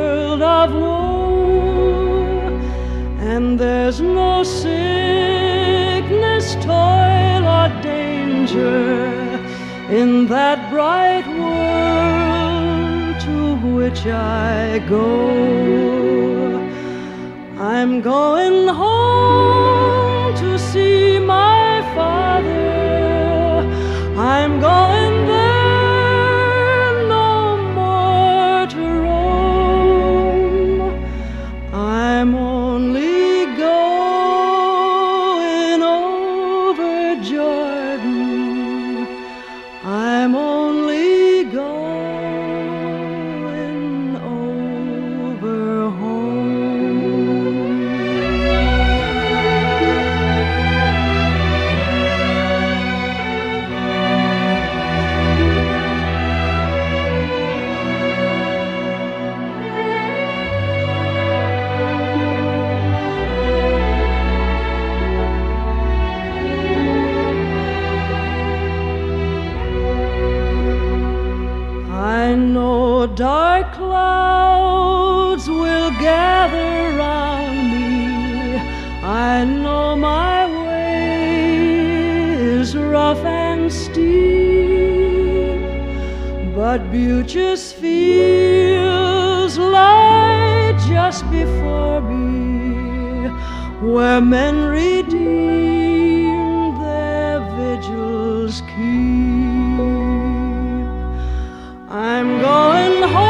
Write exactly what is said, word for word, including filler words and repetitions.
world of woe, and there's no sickness, toil, or danger in that bright world to which I go. I'm going home to see my father. I'm going there no more to roam. I'm only going over Jordan. I'm only going over home. I know dark clouds will gather round me. I know my way is rough and steep, but Butch's fields lie just before me, where men redeem their vigils keep. I'm going home